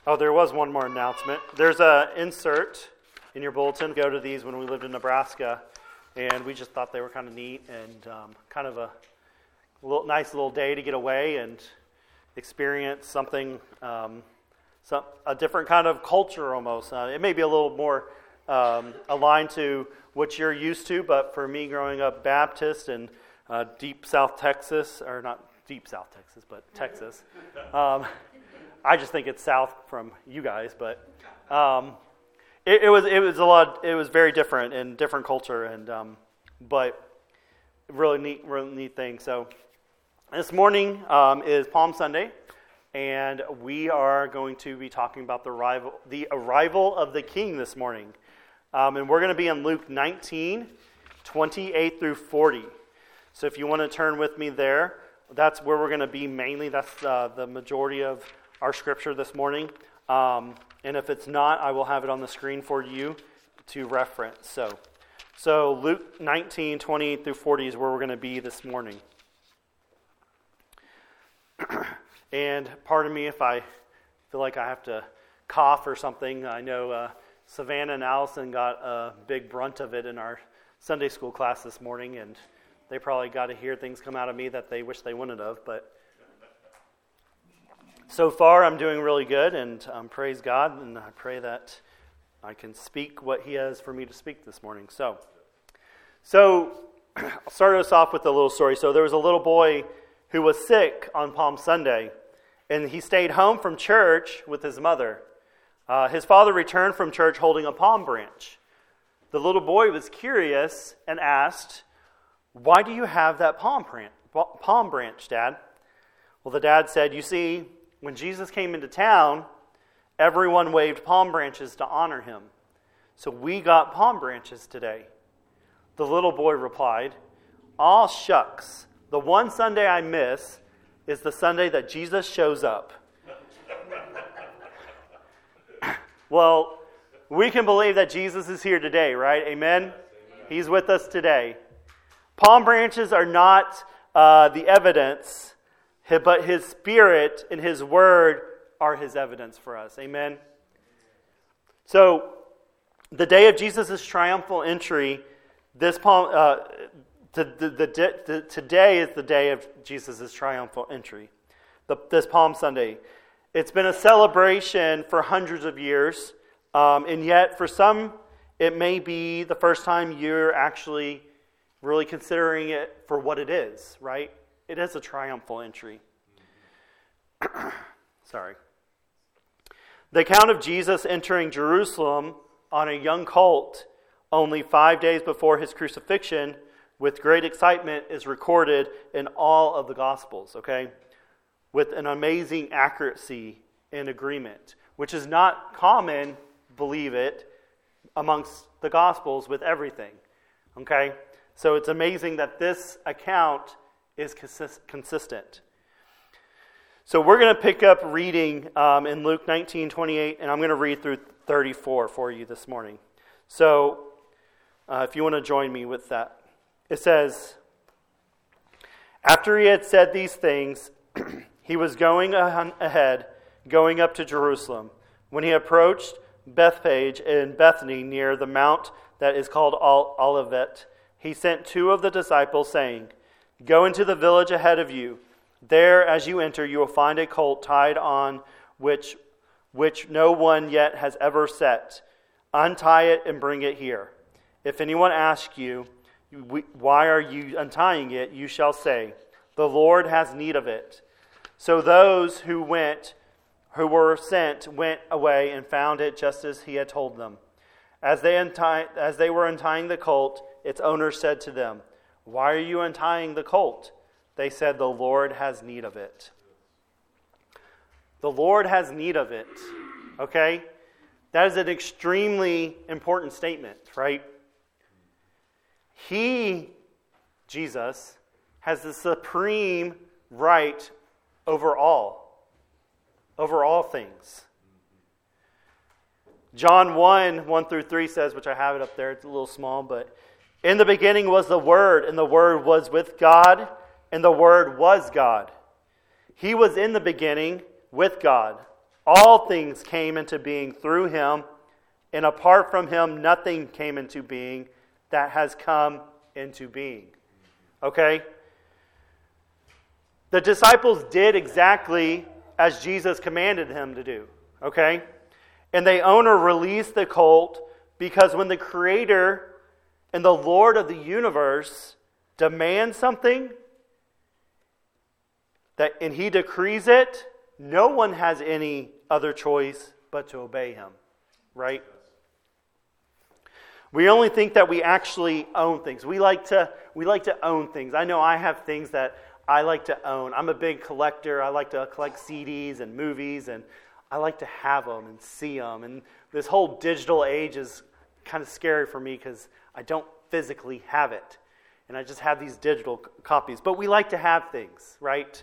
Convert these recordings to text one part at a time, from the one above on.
Oh, there was one more announcement. There's an insert in your bulletin. Go to these when we lived in Nebraska, and we just thought they were kind of neat and kind of a nice little day to get away and experience something, a different kind of culture almost. It may be a little more aligned to what you're used to, but for me, growing up Baptist in deep South Texas, or not deep South Texas, but Texas. I just think it's south from you guys, but it was very different and different culture, and but really neat thing. So this morning is Palm Sunday, and we are going to be talking about the arrival of the King this morning, and we're going to be in Luke 19, 28 through 40. So if you want to turn with me there, that's where we're going to be mainly. That's the majority of our scripture this morning. And if it's not, I will have it on the screen for you to reference. So Luke 19, 28 through 40 is where we're going to be this morning. And pardon me if I feel like I have to cough or something. I know Savannah and Allison got a big brunt of it in our Sunday school class this morning, and they probably got to hear things come out of me that they wish they wouldn't have, but so far I'm doing really good, and praise God, and I pray that I can speak what He has for me to speak this morning. So I'll start us off with a little story. So there was a little boy who was sick on Palm Sunday, and he stayed home from church with his mother. His father returned from church holding a palm branch. The little boy was curious and asked, "Why do you have that palm branch, Dad?" Well, the dad said, "You see, when Jesus came into town, everyone waved palm branches to honor him. So we got palm branches today." The little boy replied, "Aw, shucks. The one Sunday I miss is the Sunday that Jesus shows up." Well, we can believe that Jesus is here today, right? Amen? He's with us today. Palm branches are not the evidence, but His Spirit and His Word are His evidence for us. Amen? So, the day of Jesus' triumphal entry, today is the day of Jesus' triumphal entry, this Palm Sunday. It's been a celebration for hundreds of years, and yet for some, it may be the first time you're actually really considering it for what it is, right? It is a triumphal entry. Sorry. The account of Jesus entering Jerusalem on a young colt only 5 days before His crucifixion with great excitement is recorded in all of the Gospels, okay? With an amazing accuracy and agreement, which is not common, believe it, amongst the Gospels with everything, okay? So it's amazing that this account is consistent. So we're going to pick up reading in Luke 19, 28, and I'm going to read through 34 for you this morning. So if you want to join me with that. It says, "After He had said these things, He was going ahead, going up to Jerusalem. When He approached Bethphage and Bethany near the mount that is called Olivet, He sent two of the disciples, saying, 'Go into the village ahead of you. There, as you enter, you will find a colt tied on which no one yet has ever sat. Untie it and bring it here. If anyone asks you, why are you untying it, you shall say, the Lord has need of it.' So those who were sent went away and found it just as He had told them. As they were untying the colt, its owner said to them, 'Why are you untying the colt?' They said, 'The Lord has need of it.'" The Lord has need of it. Okay? That is an extremely important statement, right? He, Jesus, has the supreme right over all things. John 1, 1 through 3 says, which I have it up there, it's a little small, but "In the beginning was the Word, and the Word was with God, and the Word was God. He was in the beginning with God. All things came into being through him, and apart from him, nothing came into being that has come into being. Okay? The disciples did exactly as Jesus commanded him to do. Okay? And they own or release the cult because when the Creator and the Lord of the universe demands something and he decrees it, no one has any other choice but to obey him. Right? We only think that we actually own things. We like to own things. I know I have things that I like to own. I'm a big collector. I like to collect CDs and movies, and I like to have them and see them. And this whole digital age is kind of scary for me because I don't physically have it. And I just have these digital copies. But we like to have things, right?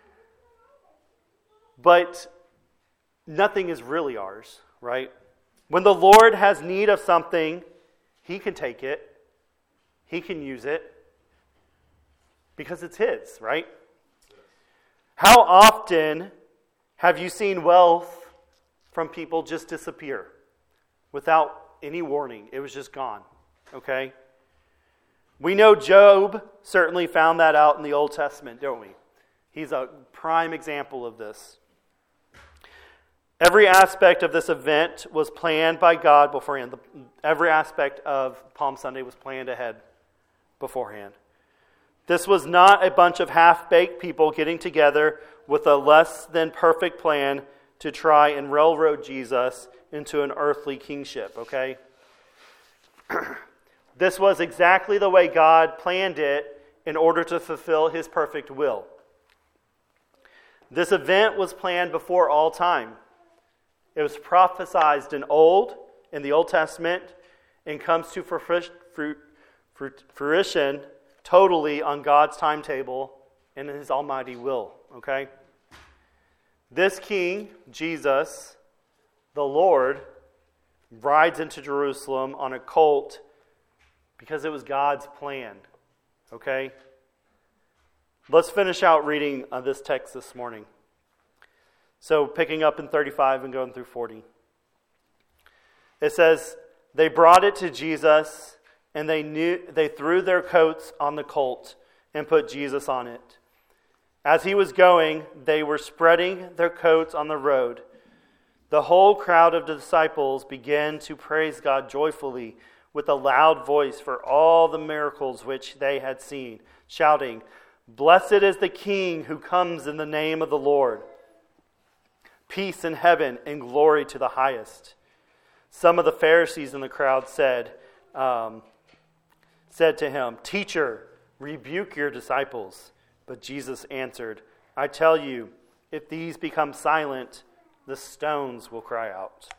But nothing is really ours, right? When the Lord has need of something, he can take it. He can use it. Because it's his, right? How often have you seen wealth from people just disappear without any warning? It was just gone, okay? We know Job certainly found that out in the Old Testament, don't we? He's a prime example of this. Every aspect of this event was planned by God beforehand. Every aspect of Palm Sunday was planned ahead beforehand. This was not a bunch of half-baked people getting together with a less than perfect plan to try and railroad Jesus into an earthly kingship, okay? This was exactly the way God planned it in order to fulfill his perfect will. This event was planned before all time. It was prophesied in the Old Testament, and comes to fruition totally on God's timetable and in his almighty will, okay? This king, Jesus, the Lord, rides into Jerusalem on a colt because it was God's plan, okay? Let's finish out reading this text this morning. So picking up in 35 and going through 40. It says, they brought it to Jesus, and they threw their coats on the colt and put Jesus on it. As he was going, they were spreading their coats on the road. The whole crowd of the disciples began to praise God joyfully with a loud voice for all the miracles which they had seen, shouting, "Blessed is the King who comes in the name of the Lord. Peace in heaven and glory to the highest." Some of the Pharisees in the crowd said to him, "Teacher, rebuke your disciples." But Jesus answered, "I tell you, if these become silent, the stones will cry out."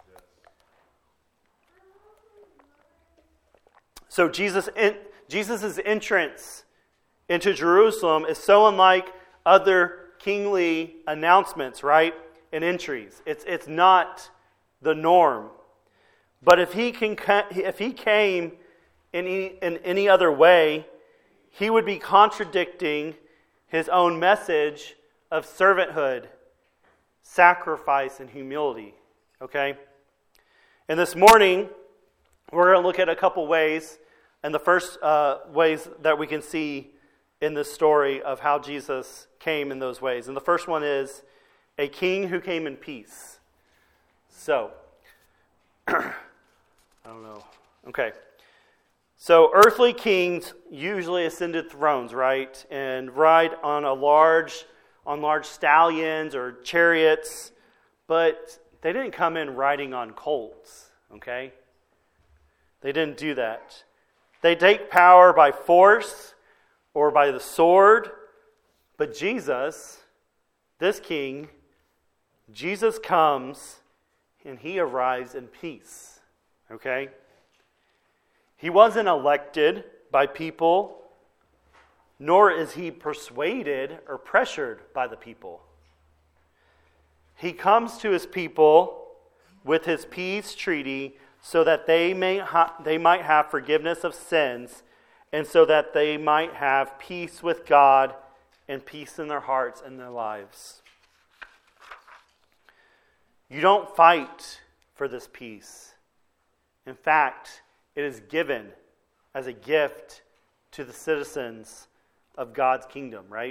So Jesus' entrance into Jerusalem is so unlike other kingly announcements, right? And entries. It's not the norm. But if he came in any other way, he would be contradicting his own message of servanthood, sacrifice, and humility. Okay? And this morning, we're going to look at a couple ways. And the first ways that we can see in this story of how Jesus came in those ways. And the first one is a king who came in peace. So, I don't know. Okay. So, earthly kings usually ascended thrones, right? And ride on large stallions or chariots, but they didn't come in riding on colts, okay? They didn't do that. They take power by force or by the sword, but Jesus, this king, Jesus comes and he arrives in peace, okay? He wasn't elected by people, nor is he persuaded or pressured by the people. He comes to his people with his peace treaty so that they might have forgiveness of sins, and so that they might have peace with God and peace in their hearts and their lives. You don't fight for this peace. In fact, it is given as a gift to the citizens of God's kingdom, right?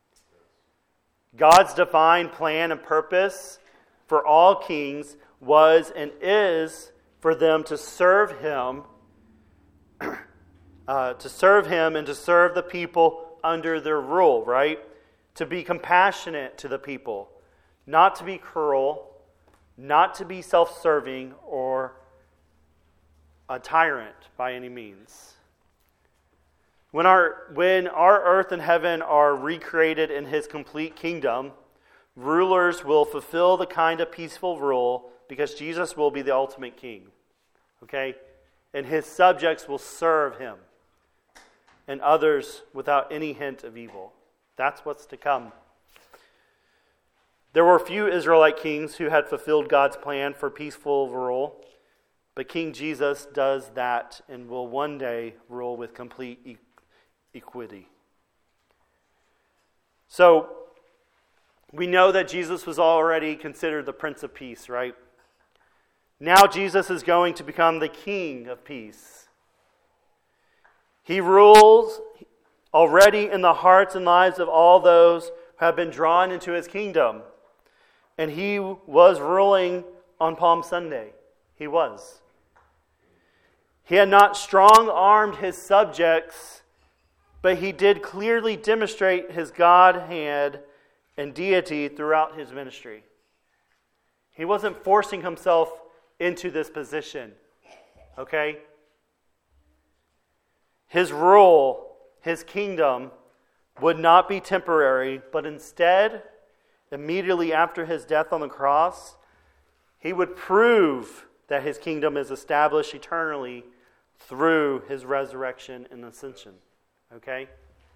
God's divine plan and purpose for all kings was and is for them to serve Him, and to serve the people under their rule, right? To be compassionate to the people, not to be cruel, not to be self-serving or a tyrant by any means. When our earth and heaven are recreated in His complete kingdom, rulers will fulfill the kind of peaceful rule because Jesus will be the ultimate king. Okay? And His subjects will serve Him and others without any hint of evil. That's what's to come. There were few Israelite kings who had fulfilled God's plan for peaceful rule, but King Jesus does that and will one day rule with complete equity. So, we know that Jesus was already considered the Prince of Peace, right? Now Jesus is going to become the King of Peace. He rules already in the hearts and lives of all those who have been drawn into His kingdom. And He was ruling on Palm Sunday. He was. He had not strong-armed His subjects, but He did clearly demonstrate His Godhead and deity throughout His ministry. He wasn't forcing Himself into this position. Okay? His rule, His kingdom, would not be temporary, but instead, immediately after His death on the cross, He would prove that His kingdom is established eternally through His resurrection and ascension. Okay?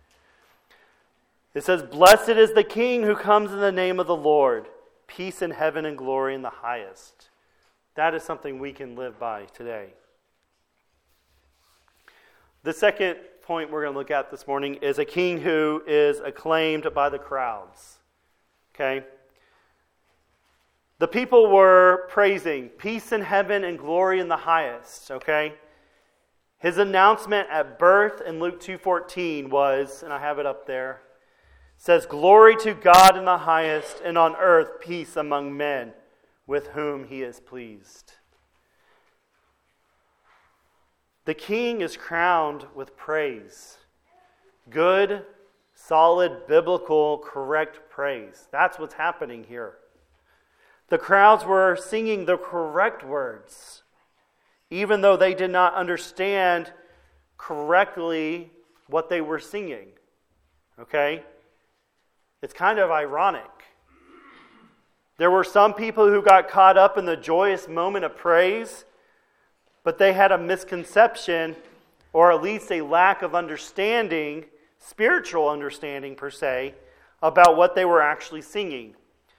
It says, "Blessed is the King who comes in the name of the Lord. Peace in heaven and glory in the highest." That is something we can live by today. The second point we're going to look at this morning is a king who is acclaimed by the crowds. Okay? The people were praising peace in heaven and glory in the highest. Okay? His announcement at birth in Luke 2:14 was, and I have it up there, says, "Glory to God in the highest, and on earth peace among men with whom He is pleased." The king is crowned with praise. Good, solid, biblical, correct praise. That's what's happening here. The crowds were singing the correct words, even though they did not understand correctly what they were singing. Okay? It's kind of ironic. There were some people who got caught up in the joyous moment of praise, but they had a misconception, or at least a lack of understanding, spiritual understanding per se, about what they were actually singing.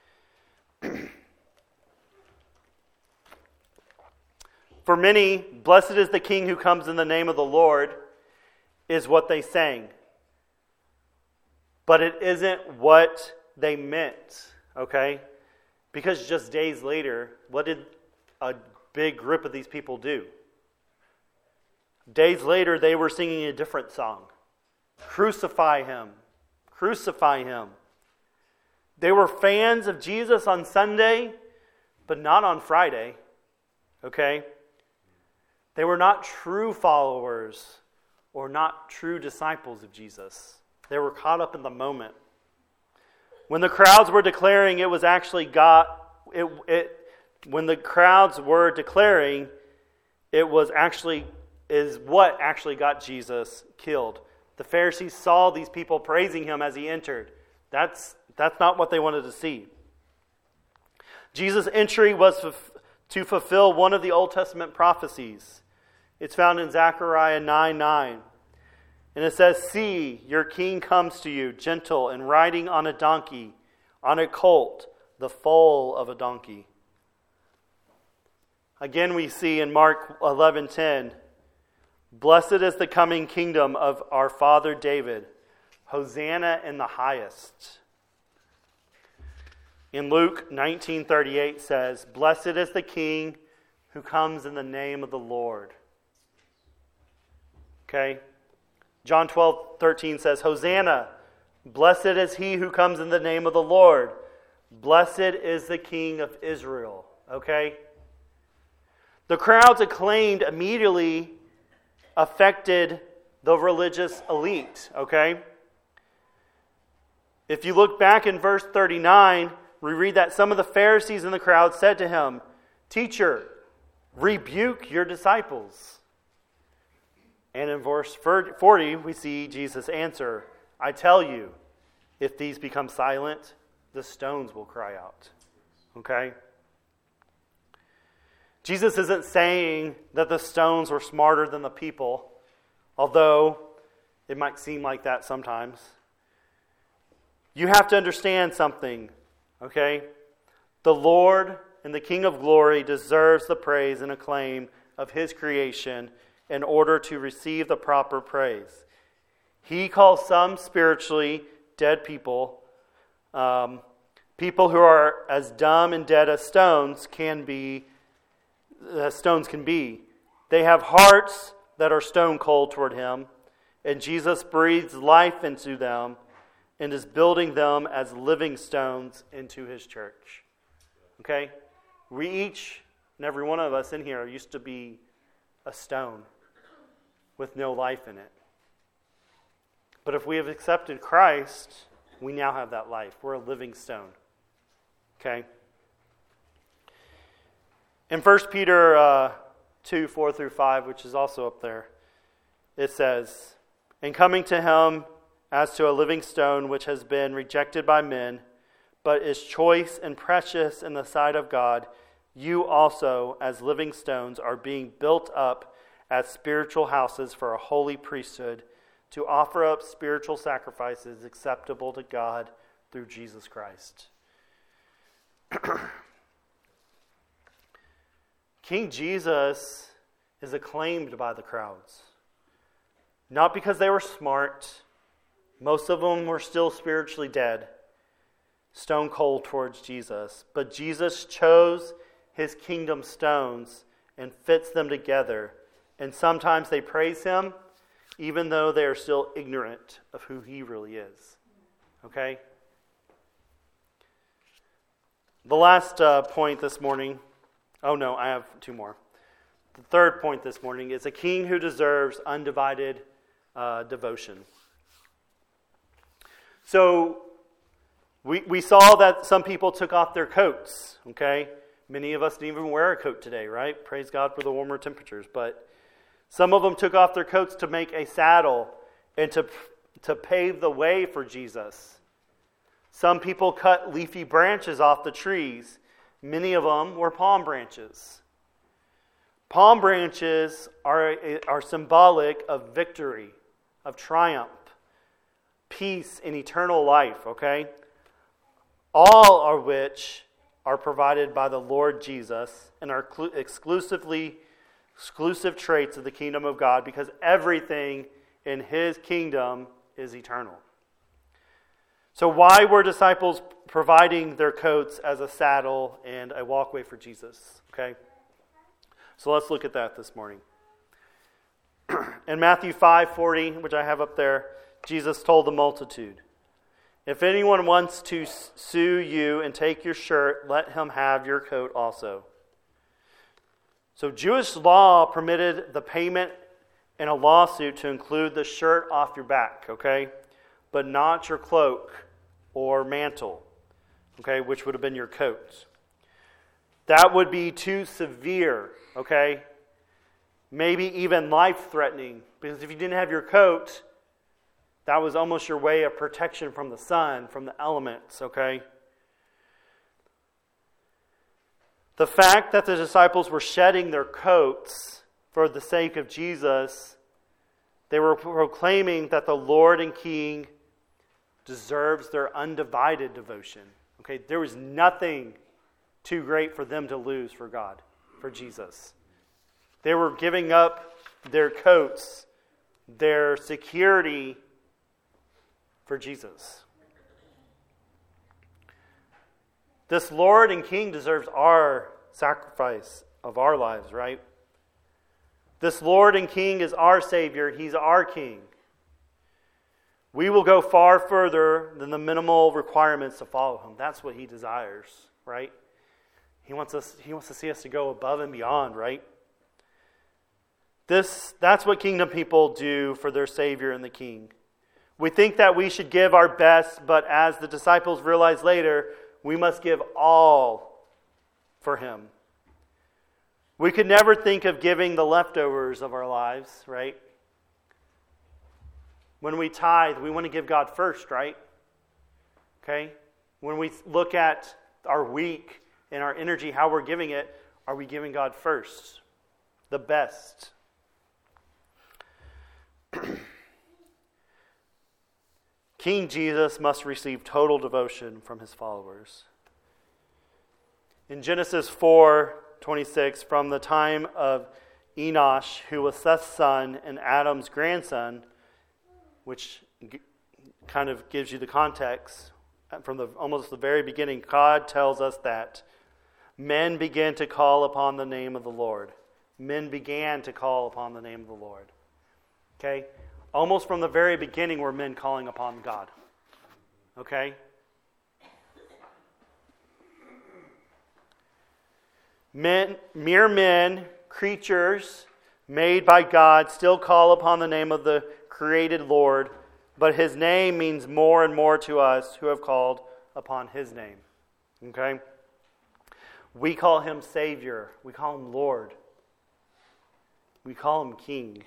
For many, "Blessed is the King who comes in the name of the Lord," is what they sang. But it isn't what they meant, okay? Because just days later, what did a big group of these people do? Days later, they were singing a different song. "Crucify Him. Crucify Him." They were fans of Jesus on Sunday, but not on Friday, okay? They were not true followers or not true disciples of Jesus. They were caught up in the moment. When the crowds were declaring it was actually God, when the crowds were declaring it was actually is what actually got Jesus killed. The Pharisees saw these people praising Him as He entered. That's not what they wanted to see. Jesus' entry was to fulfill one of the Old Testament prophecies. It's found in Zechariah 9:9. And it says, "See, your king comes to you, gentle and riding on a donkey, on a colt, the foal of a donkey." Again, we see in Mark 11:10, "Blessed is the coming kingdom of our father David. Hosanna in the highest." In Luke 19:38 says, "Blessed is the King who comes in the name of the Lord." Okay? John 12:13 says, "Hosanna, blessed is he who comes in the name of the Lord. Blessed is the King of Israel." Okay? The crowd's acclaimed immediately affected the religious elite. Okay? If you look back in verse 39, we read that some of the Pharisees in the crowd said to him, "Teacher, rebuke your disciples." And in verse 40, we see Jesus answer, "I tell you, if these become silent, the stones will cry out." Okay? Jesus isn't saying that the stones were smarter than the people, although it might seem like that sometimes. You have to understand something, okay? The Lord and the King of glory deserves the praise and acclaim of His creation in order to receive the proper praise. He calls some spiritually dead people, people who are as dumb and dead as stones can be. They have hearts that are stone cold toward Him, and Jesus breathes life into them and is building them as living stones into His church. Okay? We each and every one of us in here used to be a stone with no life in it. But if we have accepted Christ, we now have that life. We're a living stone. Okay? In 1 Peter 2, 4 through 5, which is also up there, it says, "And coming to Him as to a living stone which has been rejected by men, but is choice and precious in the sight of God, you also, as living stones, are being built up as spiritual houses for a holy priesthood, to offer up spiritual sacrifices acceptable to God through Jesus Christ." King Jesus is acclaimed by the crowds. Not because they were smart. Most of them were still spiritually dead, stone cold towards Jesus. But Jesus chose His kingdom stones and fits them together. And sometimes they praise Him, even though they are still ignorant of who He really is. Okay? The last point this morning... Oh no, I have two more. The third point this morning is a king who deserves undivided devotion. So, we saw that some people took off their coats, okay? Many of us didn't even wear a coat today, right? Praise God for the warmer temperatures. But some of them took off their coats to make a saddle and to pave the way for Jesus. Some people cut leafy branches off the trees. Many of them were palm branches. Palm branches are symbolic of victory, of triumph, peace, and eternal life, okay? All of which are provided by the Lord Jesus and are exclusive traits of the kingdom of God, because everything in His kingdom is eternal. So why were disciples providing their coats as a saddle and a walkway for Jesus? Okay? So let's look at that this morning. In Matthew 5:40, which I have up there, Jesus told the multitude, "If anyone wants to sue you and take your shirt, let him have your coat also." So Jewish law permitted the payment in a lawsuit to include the shirt off your back, okay? But not your cloak or mantle, okay, which would have been your coat. That would be too severe, okay? Maybe even life-threatening, because if you didn't have your coat, that was almost your way of protection from the sun, from the elements, okay? The fact that the disciples were shedding their coats for the sake of Jesus, they were proclaiming that the Lord and King deserves their undivided devotion. Okay, there was nothing too great for them to lose for God, for Jesus. They were giving up their coats, their security for Jesus. This Lord and King deserves our sacrifice of our lives, right? This Lord and King is our Savior. He's our King. We will go far further than the minimal requirements to follow Him. That's what He desires, right? He wants to see us to go above and beyond, right? That's what kingdom people do for their Savior and the King. We think that we should give our best, but as the disciples realized later, we must give all for Him. We could never think of giving the leftovers of our lives, right? When we tithe, we want to give God first, right? Okay? When we look at our week and our energy, how we're giving it, are we giving God first? The best. King Jesus must receive total devotion from His followers. In Genesis 4:26, from the time of Enosh, who was Seth's son and Adam's grandson, which kind of gives you the context, from almost the very beginning, God tells us that men began to call upon the name of the Lord. Men began to call upon the name of the Lord. Okay? Almost from the very beginning were men calling upon God. Okay? Mere men, creatures made by God, still call upon the name of the created Lord, but His name means more and more to us who have called upon His name. Okay? We call Him Savior. We call Him Lord. We call Him King.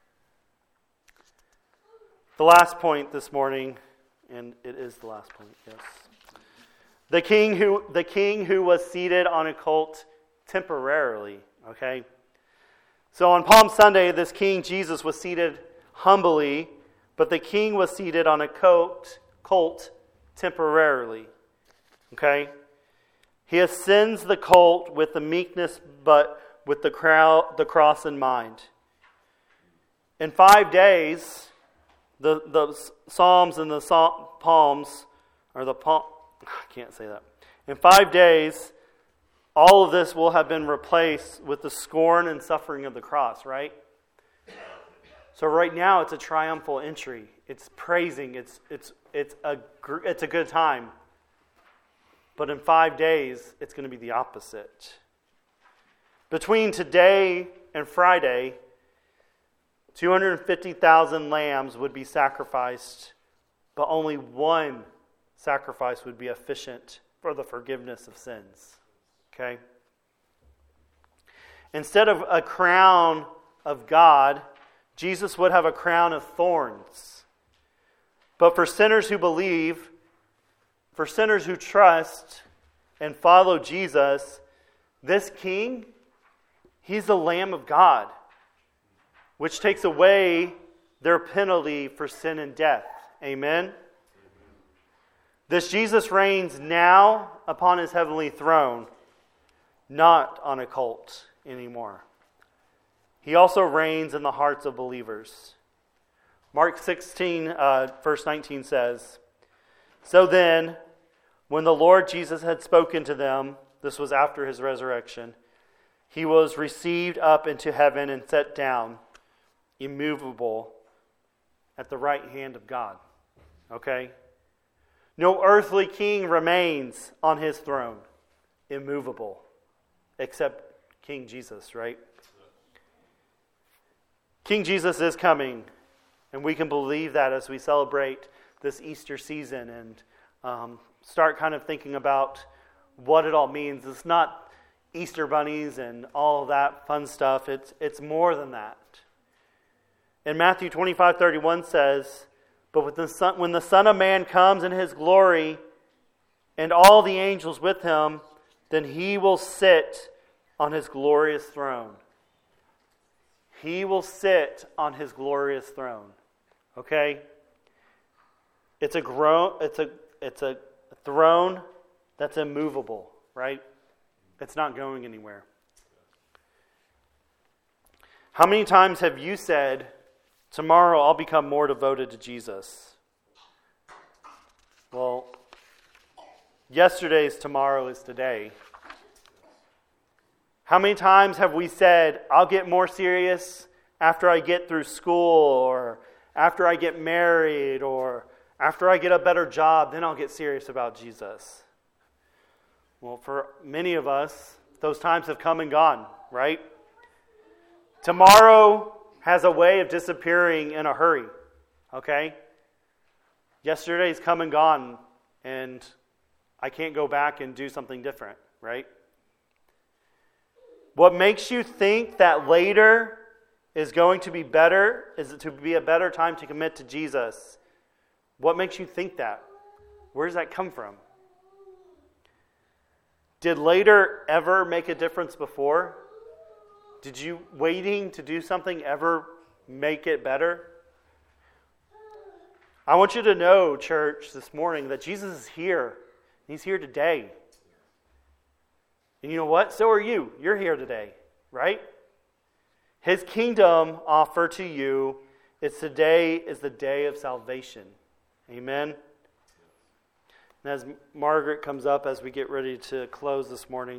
The last point this morning, and it is the last point, yes. The king who was seated on a colt temporarily, okay? So on Palm Sunday, this King Jesus was seated humbly, but the king was seated on a colt temporarily, okay? He ascends the colt with the meekness, but with the cross in mind. In 5 days, the Psalms and the Palms, or the Palm, I can't say that. In 5 days, all of this will have been replaced with the scorn and suffering of the cross, right? So right now it's a triumphal entry. It's praising. It's a good time. But in 5 days, it's going to be the opposite. Between today and Friday, 250,000 lambs would be sacrificed, but only one sacrifice would be efficient for the forgiveness of sins. Okay? Instead of a crown of God, Jesus would have a crown of thorns. But for sinners who believe, for sinners who trust and follow Jesus, this King, He's the Lamb of God, which takes away their penalty for sin and death. Amen? This Jesus reigns now upon His heavenly throne, not on a colt anymore. He also reigns in the hearts of believers. Mark 16, verse 19 says, "So then, when the Lord Jesus had spoken to them," this was after His resurrection, "He was received up into heaven and set down, immovable, at the right hand of God." Okay? No earthly king remains on His throne, immovable, except King Jesus, right? King Jesus is coming, and we can believe that as we celebrate this Easter season and start kind of thinking about what it all means. It's not Easter bunnies and all that fun stuff. It's more than that. And Matthew 25:31 says, "But when the Son of Man comes in His glory and all the angels with Him, then He will sit on His glorious throne." He will sit on His glorious throne. Okay? It's a throne that's immovable, right? It's not going anywhere. How many times have you said, "Tomorrow I'll become more devoted to Jesus"? Well, Yesterday's tomorrow is today. How many times have we said, I'll get more serious after I get through school, or after I get married, or after I get a better job, then I'll get serious about Jesus? Well, for many of us, those times have come and gone, right? Tomorrow has a way of disappearing in a hurry, okay? Yesterday's come and gone, and I can't go back and do something different, right? What makes you think that later is going to be better, is it to be a better time to commit to Jesus? What makes you think that? Where does that come from? Did later ever make a difference before? Did you waiting to do something ever make it better? I want you to know, church, this morning that Jesus is here. He's here today. And you know what? So are you. You're here today, right? His kingdom offer to you is today is the day of salvation. Amen? And as Margaret comes up as we get ready to close this morning,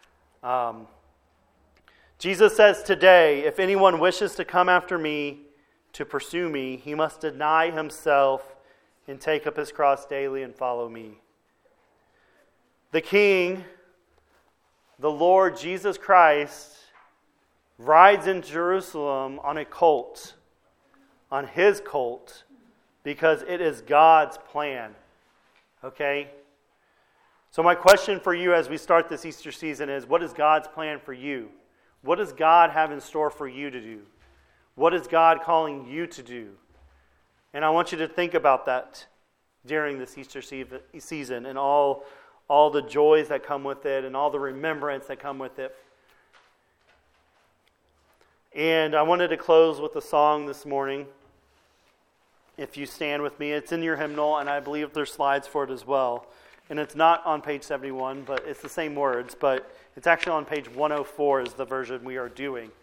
Jesus says today, if anyone wishes to come after me, to pursue me, he must deny himself and take up his cross daily and follow me. The King, the Lord Jesus Christ, rides in Jerusalem on a colt, on his colt, because it is God's plan. Okay? So my question for you as we start this Easter season is, what is God's plan for you? What does God have in store for you to do? What is God calling you to do? And I want you to think about that during this Easter season and all the joys that come with it and all the remembrance that come with it. And I wanted to close with a song this morning. If you stand with me, it's in your hymnal, and I believe there's slides for it as well. And it's not on page 71, but it's the same words, but it's actually on page 104 is the version we are doing.